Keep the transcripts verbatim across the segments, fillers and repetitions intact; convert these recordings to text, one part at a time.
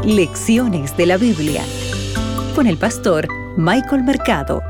Lecciones de la Biblia con el pastor Michael Mercado.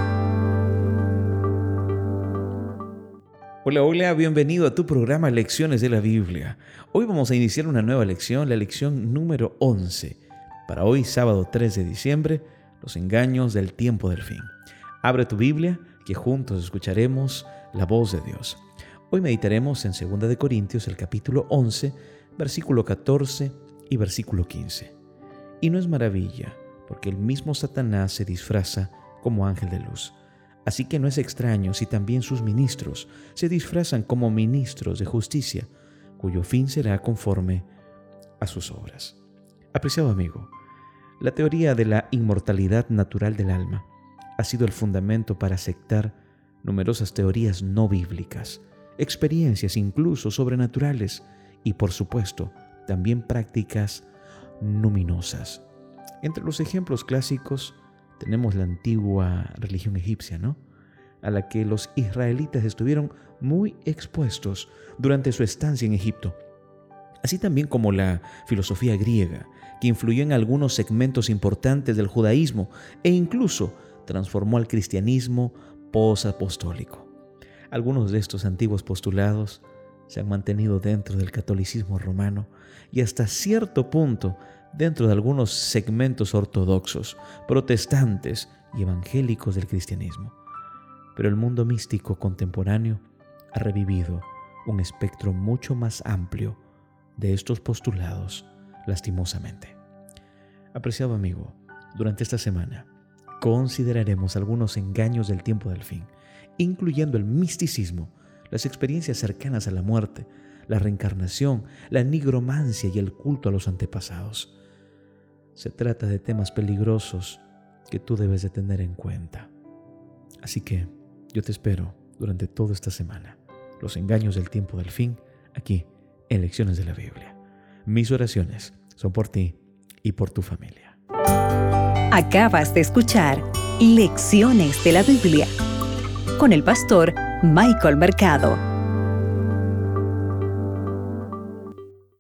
Hola, hola, bienvenido a tu programa Lecciones de la Biblia. Hoy vamos a iniciar una nueva lección, la lección número once. Para hoy, sábado tres de diciembre, los engaños del tiempo del fin. Abre tu Biblia, que juntos escucharemos la voz de Dios. Hoy meditaremos en segunda de Corintios, el capítulo once, versículo catorce y versículo quince. Y no es maravilla, porque el mismo Satanás se disfraza como ángel de luz. Así que no es extraño si también sus ministros se disfrazan como ministros de justicia, cuyo fin será conforme a sus obras. Apreciado amigo, la teoría de la inmortalidad natural del alma ha sido el fundamento para aceptar numerosas teorías no bíblicas, experiencias incluso sobrenaturales y, por supuesto, también prácticas numinosas. Entre los ejemplos clásicos tenemos la antigua religión egipcia, ¿no?, a la que los israelitas estuvieron muy expuestos durante su estancia en Egipto, así también como la filosofía griega, que influyó en algunos segmentos importantes del judaísmo e incluso transformó al cristianismo posapostólico. Algunos de estos antiguos postulados se han mantenido dentro del catolicismo romano y hasta cierto punto dentro de algunos segmentos ortodoxos, protestantes y evangélicos del cristianismo. Pero el mundo místico contemporáneo ha revivido un espectro mucho más amplio de estos postulados, lastimosamente. Apreciado amigo, durante esta semana consideraremos algunos engaños del tiempo del fin, incluyendo el misticismo, las experiencias cercanas a la muerte, la reencarnación, la nigromancia y el culto a los antepasados. Se trata de temas peligrosos que tú debes de tener en cuenta. Así que yo te espero durante toda esta semana. Los engaños del tiempo del fin, aquí en Lecciones de la Biblia. Mis oraciones son por ti y por tu familia. Acabas de escuchar Lecciones de la Biblia con el pastor Michael Mercado.